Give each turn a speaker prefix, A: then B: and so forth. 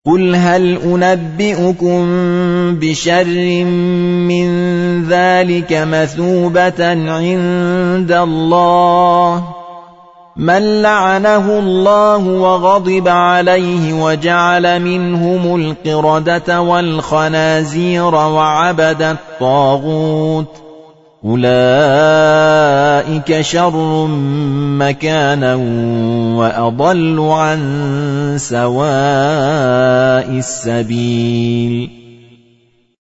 A: قُلْ هَلْ أُنَبِّئُكُم بِشَرٍّ مِّن ذَلِكَ مَثُوبَةً عِندَ اللَّهِ مَن لَّعَنَهُ اللَّهُ وَغَضِبَ عَلَيْهِ وَجَعَلَ مِنْهُمُ الْقِرَدَةَ وَالْخَنَازِيرَ وَعَبَدَ الطَّاغُوتَ أُولَٰئِكَ شَرٌّ مَّكَانًا وَأَضَلُّ عَن سَوَاءِ السَّبِيلِ